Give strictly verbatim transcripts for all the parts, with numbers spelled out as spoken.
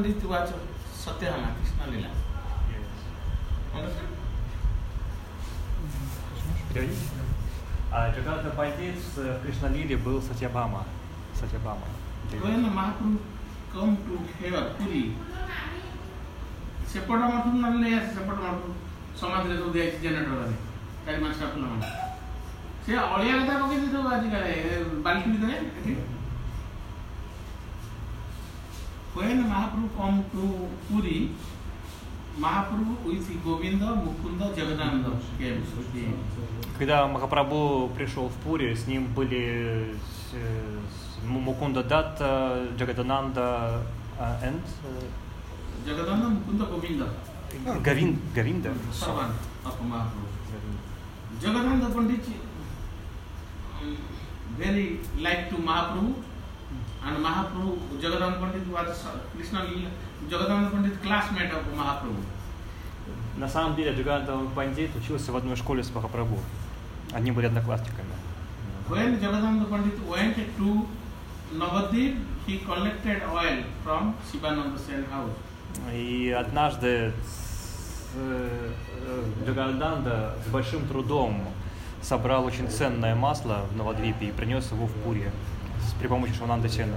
Pandit was Satyabhama, Krishna Lila. Understand? А Джаганатха Пандит в Кришналиле был Сатьябхама. Сатьябхама. When Mahaprabhu come to here, Puri, ସେପଟ ମଠରୁ ନହେଲେ ନେଇ ଆସେ ସେପଟ ମଠରୁ ସମାଜରେ ସବୁ ଦିଆଯାଇଛି ଜେନେରେଟରରେ ଚାରି ପାଞ୍ଚଟା ଫୁଲମାନେ ସେ ଅଳିଆ କଥା ପକେଇଛି ସବୁ ଆଜିକାଲି ବାଲ୍ଟି ଭିତରେ ଏଠି when Mahaprabhu come to Puri, Mahaprabhu with Govinda, Mukunda, Jagadananda came. Когда Махапрабху пришел в Пури, с ним были Мукунда Датта, Джагадананда and Jagadanda, Mukunda, Govinda. Говин, Говинда. Servant of Mahaprabhu. Jagadananda Pandit very like to Mahaprabhu, and Mahaprabhu, Jagadananda Pandit was Krishna Lila, Jagadananda Pandit classmate of Mahaprabhu. На самом деле Джаганатха Пандит учился в одной школе с Махапрабху. Они были одноклассниками. When Jagadananda Pandit went to Navadvip, he collected oil from Shivananda Sen house. И однажды Джагананда с большим трудом собрал очень ценное масло в Навадвипе и принес его в Пури при помощи Шивананды Сена.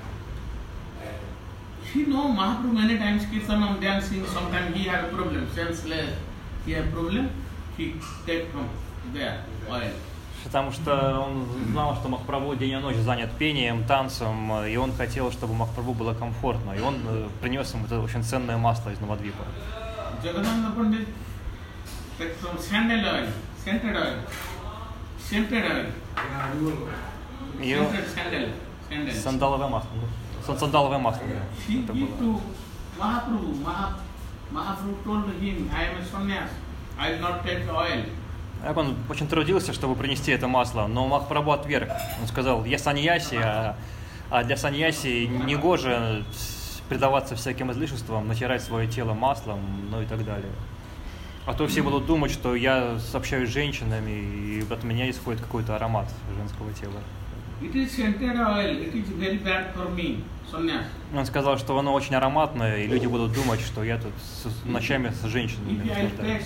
He know Mahaprabhu many times Kirtanam dancing, sometimes he had a problem, senseless, he had a problem, he take from there oil. Потому что он знал, что Махапрабху день и ночь занят пением, танцем, и он хотел, чтобы Махапрабху было комфортно, и он принес ему это очень ценное масло из Навадвипа. Jagadananda Pandit take from sandal oil, scented oil, scented oil, scented sandal, sandal. Сандаловое масло. Сандаловое масло. He give to Mahaprabhu. Mahaprabhu told him, I am a sannyas, I will not take oil. Он очень трудился, чтобы принести это масло, но Махапрабху отверг. Он сказал, я саньяси, а, а для саньяси негоже предаваться всяким излишествам, натирать свое тело маслом, ну и так далее. А то все будут думать, что я общаюсь с женщинами, и от меня исходит какой-то аромат женского тела. It is scented oil. It is very bad for me, sannyas. Он сказал, что оно очень ароматное, и люди будут думать, что я тут с, ночами с женщинами наслаждаюсь.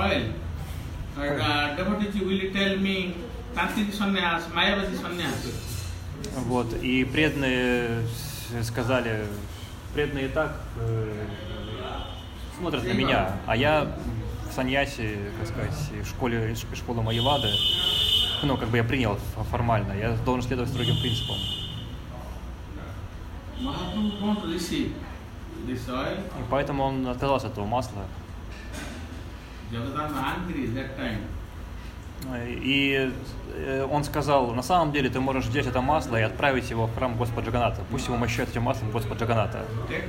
Вот, и преданные сказали, преданные и так э, смотрят на меня, а я в саньясе, как сказать, в школе, школе Майявады, ну, как бы я принял формально, я должен следовать строгим принципам. И поэтому он отказался от этого масла. И он сказал, на самом деле ты можешь взять это масло и отправить его в храм Господа Джаганата. Пусть его мощают этим маслом Господа Джаганата.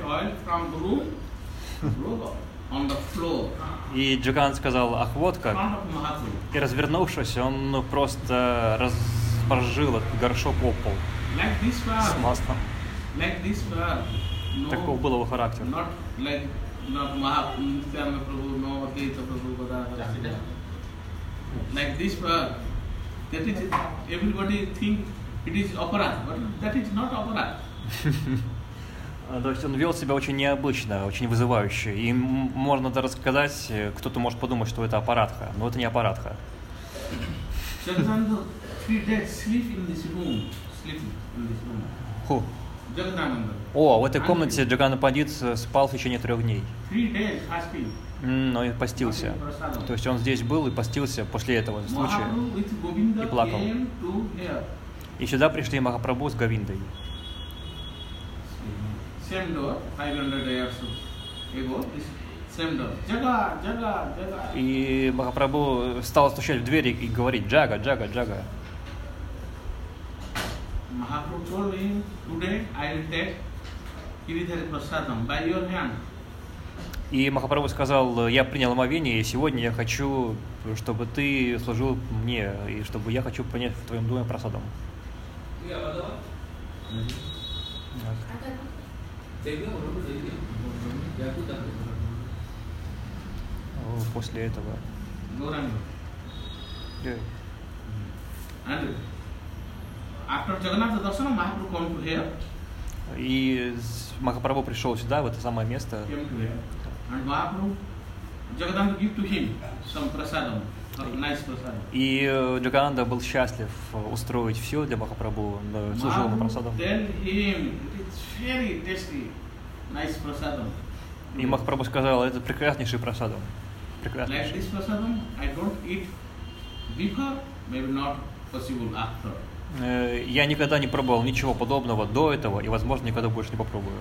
И Джаганат сказал, ах, вот как. И развернувшись, он ну, просто разложил этот горшок об пол с маслом. Таков был его характер. Like this, uh, that is, everybody think it is opera, but that is not opera. То есть он вел себя очень необычно, очень вызывающе. И можно это рассказать, кто-то может подумать, что это аппаратха, но это не аппаратха. Ху. О, в этой комнате Джаганатха Пандит спал в течение трех дней. Но и постился. То есть он здесь был и постился после этого случая и плакал. И сюда пришли Махапрабху с Говиндой. И Махапрабху стал стучать в двери и говорить «Джага, Джага, Джага». И Махапрабху сказал, я принял омовение, и сегодня я хочу, чтобы ты служил мне, и чтобы я хочу принять в твоем доме просадом. После этого. И Махапрабху пришел сюда, в это самое место. came to here. And Mahaprabhu, Jagadananda give to him some prasadam, nice prasadam. И Джагананда был счастлив устроить все для Махапрабху, он служил ему Mahaprabhu прасадом. tell him, it is very tasty, nice prasadam. И Махапрабху сказал, это прекраснейший прасадам. Like Прекраснейший. this prasadam, I don't eat before, maybe not possible after. Э, Я никогда не пробовал ничего подобного до этого, и, возможно, никогда больше не попробую.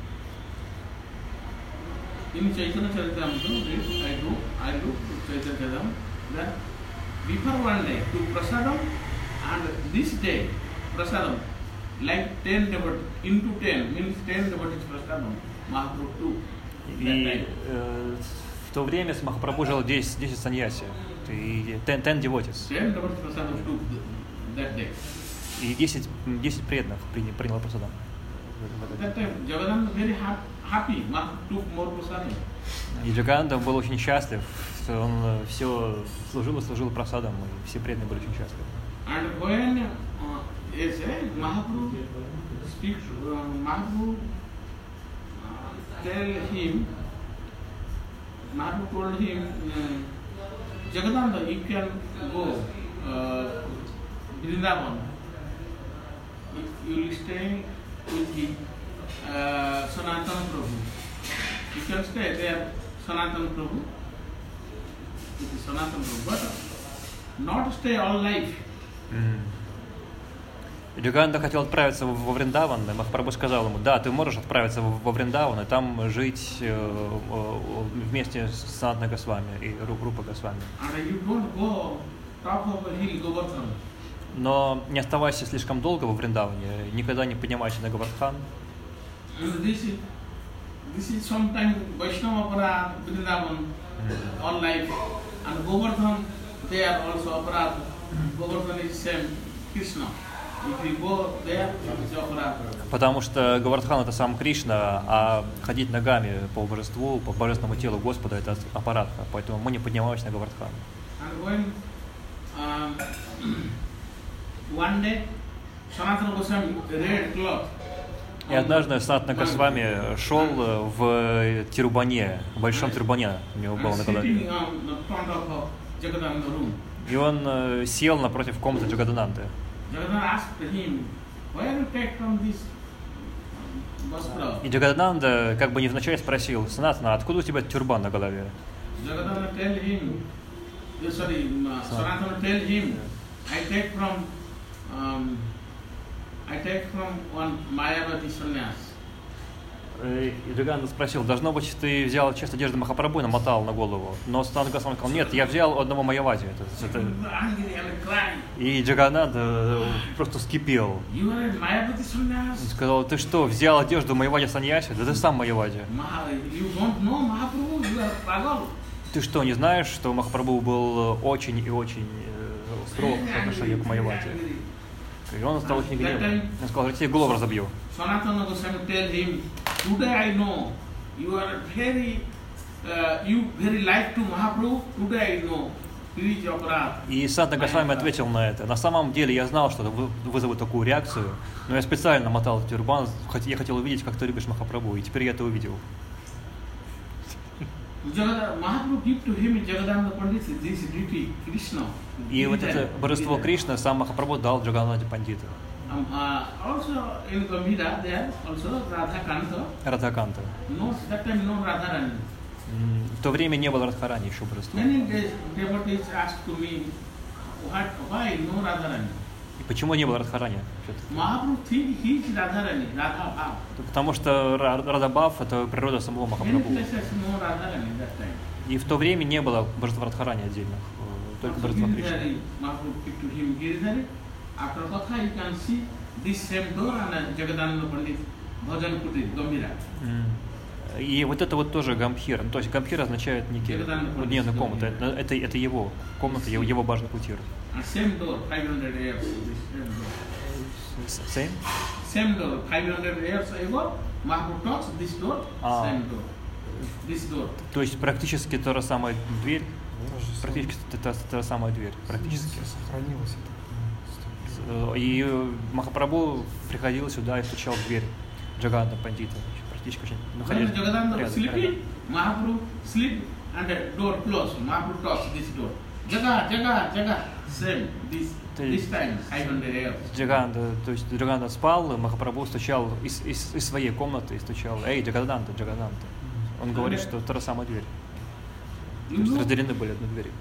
In Chaitanya Charitamrita, I do, I look to Chaitanya Charitamrita that before one day to prasadam and this day prasadam like ten devotees into ten means ten devotees prasadam Mahaprabhu too. И э, в то время с Махапрабху жило десять, десять саньяси, и ten, ten devotees, Ten devotees prasadam took that day. и десять, десять преданных приняли, приняло прасадам. That time Jagadananda very hap- happy. Mahaprabhu took more prasadam. И Джагананда был очень счастлив, что он все служил и служил прасадам, и все преданные были очень счастливы. And when uh, yes, eh, Mahaprabhu speaks, uh, Mahaprabhu uh, tell him, Mahaprabhu told him, uh, Jagadananda, you can go uh, Vrindavan. You will stay with the uh, Sanatana Prabhu. You can stay there, Sanatana Prabhu, with the Sanatana Prabhu, but not stay all life. Джагананда хотел отправиться во Вриндаван, и Махапрабху сказал ему, да, ты можешь отправиться во Вриндаван и там жить э, э, вместе с Санатаной Госвами и Рупой Госвами. And you don't go top of a hill, Govardhan. Но не оставайся слишком долго во Вриндаване, никогда не поднимайся на Говардхан. And this is, this is sometimes Vaishnava Aparad, Vrindavan, all life. And Govardhan, they are also Aparad. Govardhan is same Krishna. If you go there, it is Aparad. Потому что Говардхан это сам Кришна, а ходить ногами по божеству, по божественному телу Господа это аппаратка, поэтому мы не поднимаемся на Говардхан. And when um, one day Sanatana Goswami red cloth. И однажды Санатана Госвами шел в тюрбане, в большом тюрбане у него было на голове. И он э, сел напротив комнаты Джагадананды. И Джагадананда как бы невзначай спросил, Санатана, откуда у тебя тюрбан на голове? I take from one Mayavati sannyas. И Джагананда спросил, должно быть, ты взял часть одежды Махапрабху и намотал на голову. Но Санатана Госвами сказал, нет, я взял одного Майявати. Это, это... И Джагананда просто вскипел. Он сказал, ты что, взял одежду Майявати саньяси? Да ты сам Майявати. Ты что, не знаешь, что Махапрабху был очень и очень строг по отношению к Майявати? И он стал очень гневным. Он сказал, я тебе голову разобью. Sanatana Goswami tell him, today I know you are very, uh, you very like to Mahaprabhu, today I know, please Aparad. И Санатана Госвами ответил на это. На самом деле я знал, что это вызовет такую реакцию, но я специально мотал тюрбан, я хотел увидеть, как ты любишь Махапрабху, и теперь я это увидел. И вот это божество Кришны сам Махапрабху дал Джаганнатхе Пандиту. Радхаканта. В то время не было Радхарани еще божества. И почему не было Радхарани? Потому что Радабхав это природа самого Махапрабху. И в то время не было божества Радхарани отдельных, только божества Кришны. И вот это вот тоже Гамбхир. То есть Гамбхир означает некий дневную комнату. Это, это, это его комната, его, его бажный кутир. Same door, five hundred years. Same? Same door, five hundred years ago, Mahaprabhu talks, this door, а, same door. This door. То есть практически та же самая дверь, практически та, та же самая дверь, практически. Сохранилось это. И Махапрабху приходил сюда и стучал в дверь Джаганатха Пандита, практически очень When находились Jagadanda was рядом. sleeping, Mahaprabhu sleep and the door closed. Mahaprabhu touched this door. Jaga, Jaga, Jaga. Same. This Ты- this time five hundred years. Джаганда, то есть Джаганда спал, Махапрабху стучал из, из, из своей комнаты и стучал: «Эй, Джагаданта, Джагаданта». Он говорит, что та же самая дверь. То You есть know, разделены были одни двери.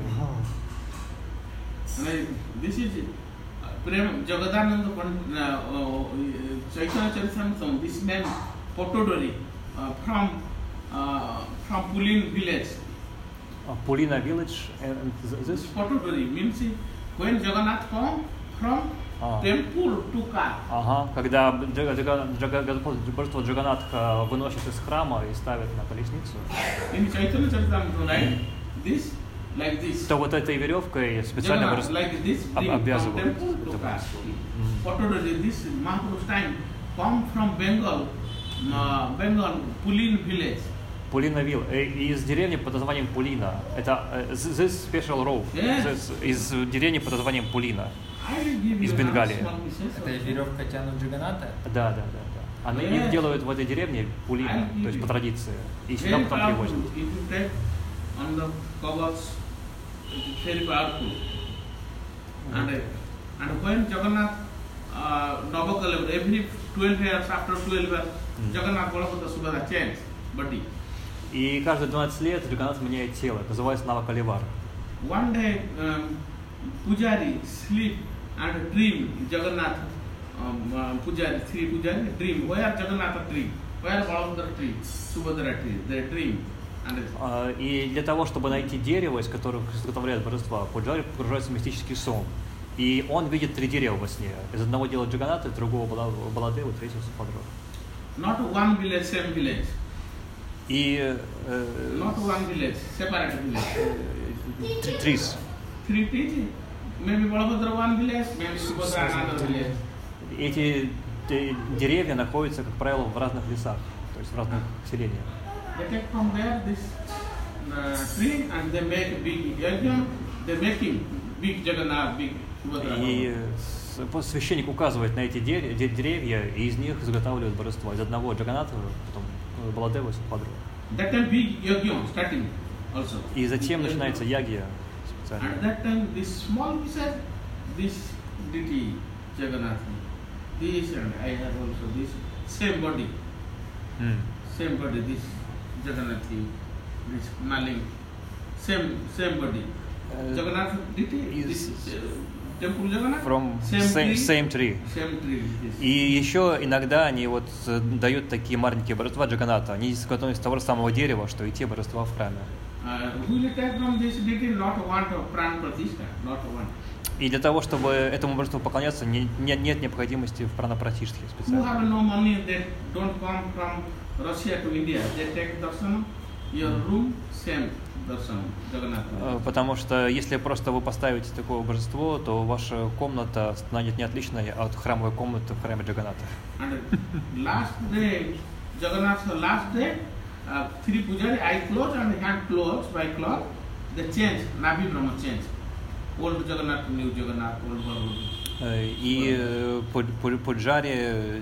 like, this is uh, Prem Jagadananda Pand- uh, uh, Chaitanya Charitamrita. This man Potodori uh, from uh, from Pulin village. Пулина Village and this? Potodori means when Jagannath come from А. temple to car. Ага, когда Джага- Джага- Джага- божество Джаганатха выносит из храма и ставит на колесницу, In Chaitanya Charitamrita, right? This like this. то вот этой веревкой специально Jagannath, вырос- like this об- bring from обвязывают temple to это car. божество. Мгм. Potodori, this Mahaprabhu's time come from Bengal, uh, Bengal Pulin village. Пулина Вилл, э, из деревни под названием Пулина. Это э, this special road. Yes. This- из деревни под названием Пулина. I will give Из you Бенгалии. one small message. Это веревка тянут Джаганата? Да, да, да, да. Они Yes. их делают в этой деревне Пулина, то есть по традиции. И сюда Very потом powerful. привозят. If you take on the covers, it is very powerful. And, uh, and when Jagannath uh, Navakalevar, every twelve years, after twelve years, Mm. Jagannath Balabhadra Subhadra change body. И каждые двенадцать лет Джаганнат меняет тело. Это называется Навакаливар. One day, um, Pujari sleep and dream Jagannath, um, uh, Pujari, three Pujari dream. Where Jagannath dream? Where Balabhadra tree? Subhadra tree. They dream. And А, И для того, чтобы найти дерево, из которых изготовляют божества, Пуджари погружается в мистический сон. И он видит три дерева во сне. Из одного делает Джаганата, из другого Бала- Баладеву, третьего Субхадру. not one village, same village. И э, Not one village, separate village. э, три- трис. Three trees. Maybe Balabhadra one village, maybe Subhadra another village. Эти де- деревья находятся, как правило, в разных лесах, то есть в разных селениях. They take from there this uh, tree and they make big yajna. They making big Jagannath, big Subhadra. И с- пос- священник указывает на эти де- де- деревья, и из них изготавливают божество. Из одного Джаганата, потом э, Баладева и Субхадру. That time big yajna starting also. И затем начинается ягия And специально. that time this small piece, this deity Jagannath, this and I have also this same body, М. same body, this Jagannath, this Maling, same same body. Э, Jagannath deity, is- this uh, temple Jagannath, From same same, tree, same tree. same tree. This. И еще иногда они вот э, дают такие маленькие божества Джаганата. Они изготовлены из того же самого дерева, что и те божества в храме. Uh, who will take from this deity? Not want of pran pratishtha, not one. И для того, чтобы этому божеству поклоняться, не- не- нет необходимости в пранапратиштхе Who специально. have no money, they don't come from Russia to India. They take darshan, your room, same darshan, Jagannath. Э, Потому что если просто вы поставите такое божество, то ваша комната станет не отличной от храмовой комнаты в храме Джаганата. And last day, Jagannath's last day, uh, three pujari, eye closed and hand closed by cloth, they change, Nabi Brahma change. Old Jagannath to new Jagannath, old Balaram. Э, И э, Пу- Пу- Пуджари... э,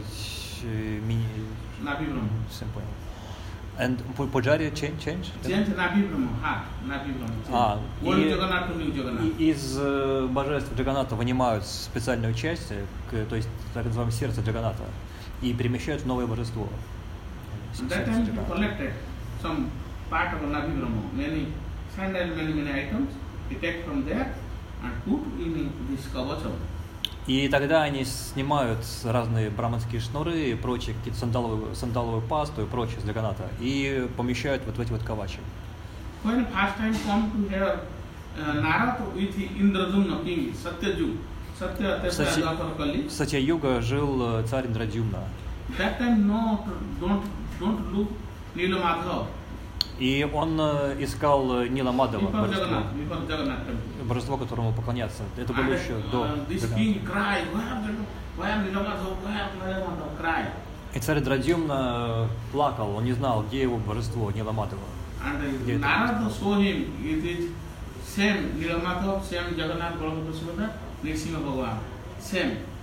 ми- Nabi Brahma. Всем понял. And Pu- Пуджари change? change? Change Nabi Brahma, heart, Nabi Brahma change. А, Old и- Jagannath to new Jagannath. И из э, божеств Джаганата вынимают специальную часть, э, к- то есть так называемое сердце Джаганата, и перемещают в новое божество. And that Сердце time he Джаганата. collected some part of Nabi Brahma, many sandal, many, many items, he take from there and put in this kavacham. И тогда они снимают разные браманские шнуры и прочие, какие-то сандаловые, сандаловую пасту и прочее с Джаганата, и помещают вот в эти вот кавачи. When first time come to here, uh, Narad with Indradumna king, Satyaju, Satya Кстати, Tesla в Сатья-Юга жил э, царь Индрадьюмна. That time no, don't don't look Nilamadhav. И он э, искал э, Нила Мадава, Before божество, Jagannath, before Jagannath temple. божество, которому поклоняться. Это было And, еще до uh, this Джаганата. king cried, where where Nilamadhav, where Nilamadhav, cried. И царь Индрадьюмна плакал, он не знал, где его божество, Нила Мадава. And Где uh, это? Narada show him it is same Nilamadhav, same Jagannath, Balabhadra, Subhadra, Nrsimha Bhagavan, same.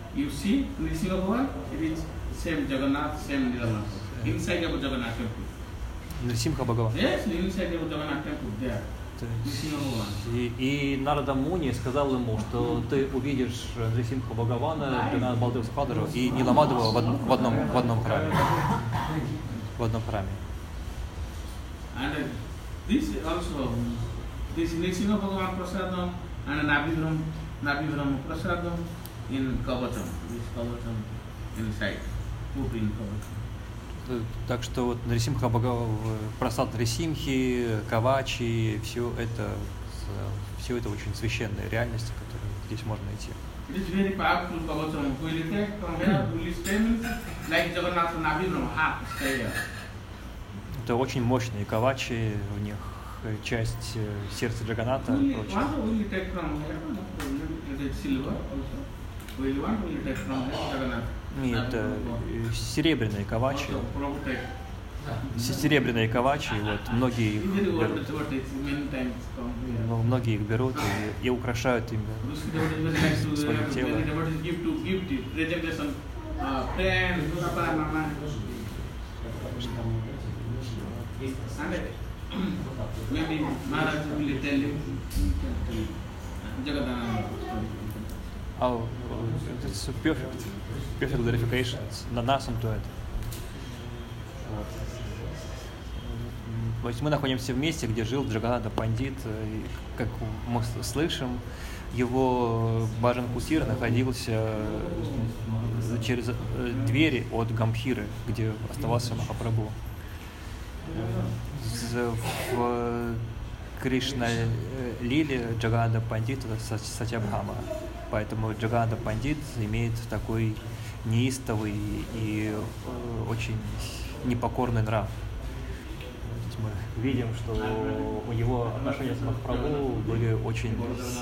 you see Nrsimha Bhavan, it is same Jagannath, same Nilama. Inside of Jagannath temple. Нрисимха Бхагаван. Yes, inside of Jagannath temple there. Nrsimha Bhavan. И, и Нарада Муни сказал ему, что ты увидишь Нрисимха Бхагавана, Джаганнат Балдева Сахадару и Ниламадова в одном, в одном, в одном храме. В одном храме. And uh, this also, this Nrsimha Bhagavan Prasadam and Nabhivram, Nabhivram Prasadam in Kavacham. This Kavacham inside, put in Kavacham. Так что вот Нрисимха Бхагаван, просад Нрисимхи, Кавачи, все это, все это очень священные реальности, которые здесь можно найти. It is very powerful Kavacham. We will take from here, we will stay like Jagannath and Nabhivram, half stay here. Это очень мощные Кавачи, у них часть сердца Джаганата и прочее. И это серебряные Кавачи. Серебряные Кавачи, вот многие их берут, многие их берут и, и украшают ими свое тело. Maybe Maharaj will tell you Jagadananda. Oh, it's a perfect, perfect clarification. It's nothing to it. То есть мы находимся в месте, где жил Джаганнатха Пандит, и, как мы слышим, его Баджан Кутир находился через двери от Гамбхиры, где оставался Махапрабху. В Кришна Лиле Джаганнатха Пандит это Сатябхама, поэтому Джаганнатха Пандит имеет такой неистовый и очень непокорный нрав. Мы видим, что у него отношения с Махапрабху были очень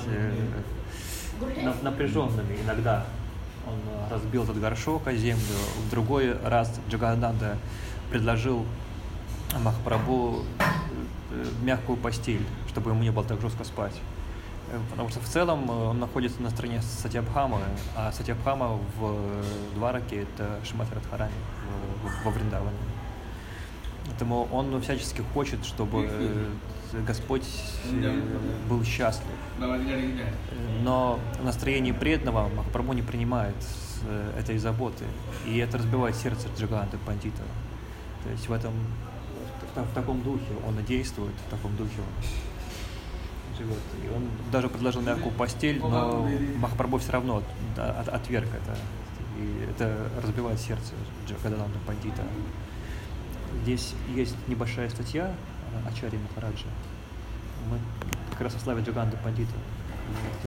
напряженными иногда. Он разбил этот горшок о землю, в другой раз Джаганнатха предложил Махапрабху мягкую постель, чтобы ему не было так жестко спать. Потому что в целом он находится на стороне Сатябхамы, а Сатябхама в Двараке — это Шримати Радхарани во Вриндаване. Поэтому он всячески хочет, чтобы Господь был счастлив. Но в настроении преданного Махапрабху не принимает этой заботы, и это разбивает сердце Джаганнатха Пандита. То есть в этом, в таком духе он и действует, в таком духе он живет. И он даже предложил мягкую постель, но Махапрабху все равно отверг это. И это разбивает сердце Джаганнатха Пандита. Здесь есть небольшая статья Ачарьи Махараджа. Мы как раз о славе Джаганнатха Пандита.